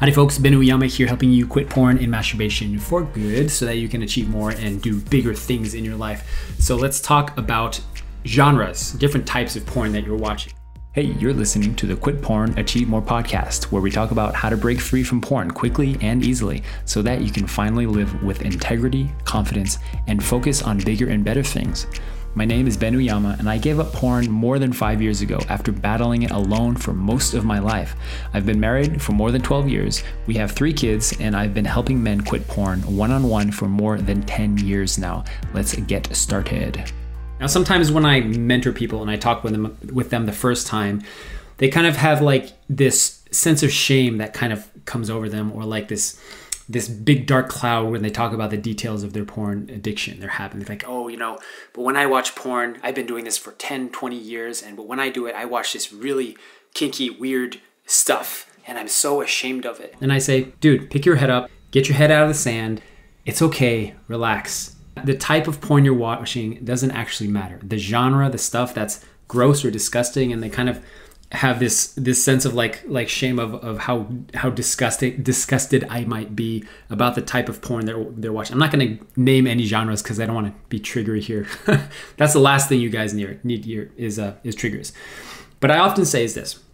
Howdy folks, Ben Uyama here helping you quit porn and masturbation for good so that you can achieve more and do bigger things in your life. So let's talk about genres, different types of porn that you're watching. Hey, you're listening to the Quit Porn, Achieve More podcast, where we talk about how to break free from porn quickly and easily so that you can finally live with integrity, confidence, and focus on bigger and better things. My name is Ben Uyama, and I gave up porn more than 5 years ago after battling it alone for most of my life. I've been married for more than 12 years, we have 3 kids, and I've been helping men quit porn one-on-one for more than 10 years now. Let's get started. Now, sometimes when I mentor people and I talk with them the first time, they kind of have like this sense of shame that kind of comes over them, or like this big dark cloud when they talk about the details of their porn addiction they're having. They're like, but when I watch porn, I've been doing this for 10, 20 years. But when I do it, I watch this really kinky, weird stuff. And I'm so ashamed of it. And I say, dude, pick your head up, get your head out of the sand. It's okay, relax. The type of porn you're watching doesn't actually matter. The genre, the stuff that's gross or disgusting, and they kind of have this sense of like shame of how disgusted I might be about the type of porn they're watching. I'm not going to name any genres because I don't want to be triggery here. That's the last thing you guys need here is triggers. But I often say is this: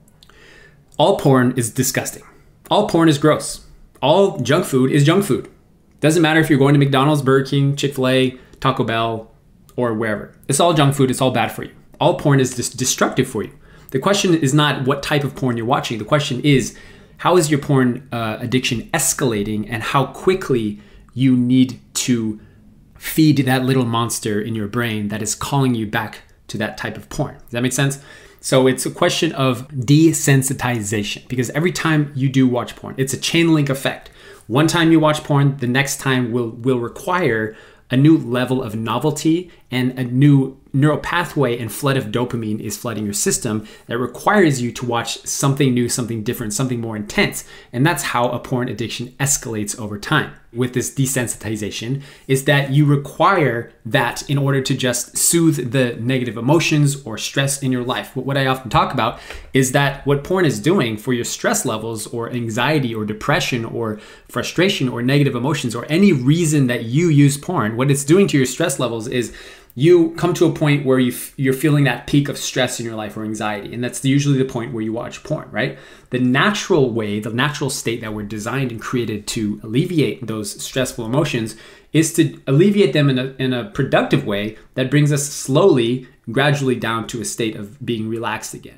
all porn is disgusting. All porn is gross. All junk food is junk food. Doesn't matter if you're going to McDonald's, Burger King, Chick-fil-A, Taco Bell, or wherever. It's all junk food. It's all bad for you. All porn is destructive for you. The question is not what type of porn you're watching. The question is, how is your porn addiction escalating, and how quickly you need to feed that little monster in your brain that is calling you back to that type of porn. Does that make sense? So it's a question of desensitization, because every time you do watch porn, it's a chain link effect. One time you watch porn, the next time will require a new level of novelty, and a new neural pathway and flood of dopamine is flooding your system that requires you to watch something new, something different, something more intense. And that's how a porn addiction escalates over time. With this desensitization is that you require that in order to just soothe the negative emotions or stress in your life. What I often talk about is that what porn is doing for your stress levels or anxiety or depression or frustration or negative emotions or any reason that you use porn, what it's doing to your stress levels is you come to a point where you're feeling that peak of stress in your life or anxiety. And that's usually the point where you watch porn, right? The natural way, the natural state that we're designed and created to alleviate those stressful emotions is to alleviate them in a productive way that brings us slowly, gradually down to a state of being relaxed again.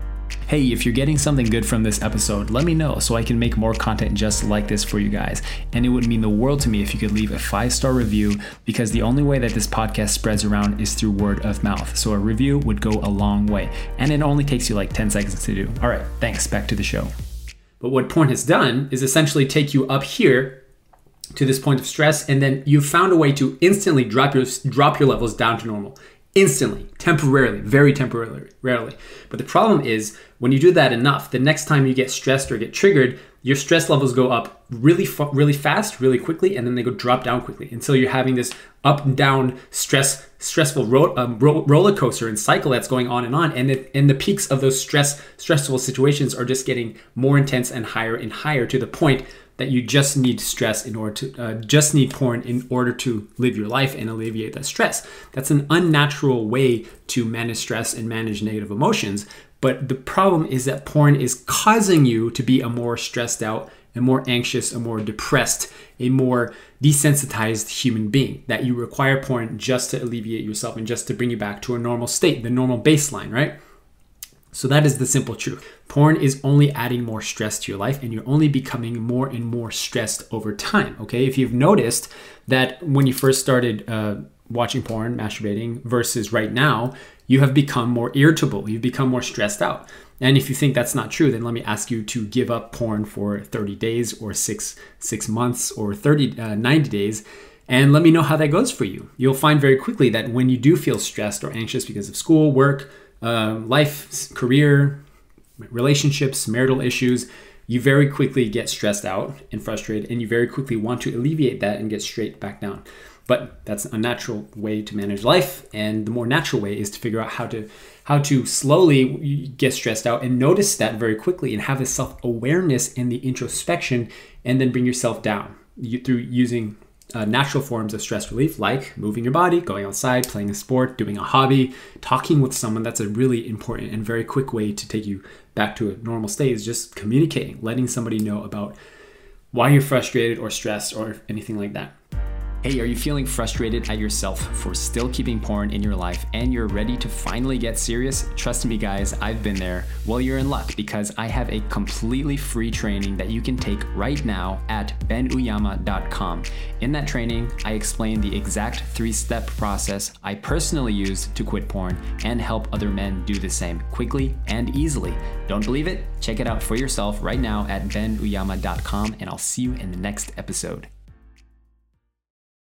Hey, if you're getting something good from this episode, let me know so I can make more content just like this for you guys. And it would mean the world to me if you could leave a 5-star review, because the only way that this podcast spreads around is through word of mouth. So a review would go a long way, and it only takes you like 10 seconds to do. All right, thanks. Back to the show. But what porn has done is essentially take you up here to this point of stress, and then you found a way to instantly drop your levels down to normal. Instantly, temporarily, very temporarily, rarely. But the problem is when you do that enough, the next time you get stressed or get triggered, your stress levels go up really fast, really quickly, and then they drop down quickly until you're having this up and down stressful roller coaster and cycle that's going on. And the peaks of those stressful situations are just getting more intense and higher to the point that you just need stress in order to just need porn in order to live your life and alleviate that stress. That's an unnatural way to manage stress and manage negative emotions. But the problem is that porn is causing you to be a more stressed out, a more anxious, a more depressed, a more desensitized human being, that you require porn just to alleviate yourself and just to bring you back to a normal state, the normal baseline, right? So that is the simple truth. Porn is only adding more stress to your life, and you're only becoming more and more stressed over time, okay? If you've noticed that when you first started watching porn, masturbating, versus right now, you have become more irritable. You've become more stressed out. And if you think that's not true, then let me ask you to give up porn for 30 days or six months or 90 days. And let me know how that goes for you. You'll find very quickly that when you do feel stressed or anxious because of school, work, life, career, relationships, marital issues, you very quickly get stressed out and frustrated, and you very quickly want to alleviate that and get straight back down. But that's a natural way to manage life. And the more natural way is to figure out how to slowly get stressed out and notice that very quickly and have the self-awareness and the introspection, and then bring yourself down through using natural forms of stress relief, like moving your body, going outside, playing a sport, doing a hobby, talking with someone. That's a really important and very quick way to take you back to a normal state, is just communicating, letting somebody know about why you're frustrated or stressed or anything like that. Hey, are you feeling frustrated at yourself for still keeping porn in your life and you're ready to finally get serious? Trust me guys, I've been there. Well, you're in luck because I have a completely free training that you can take right now at benuyama.com. In that training, I explain the exact 3-step process I personally use to quit porn and help other men do the same quickly and easily. Don't believe it? Check it out for yourself right now at benuyama.com, and I'll see you in the next episode.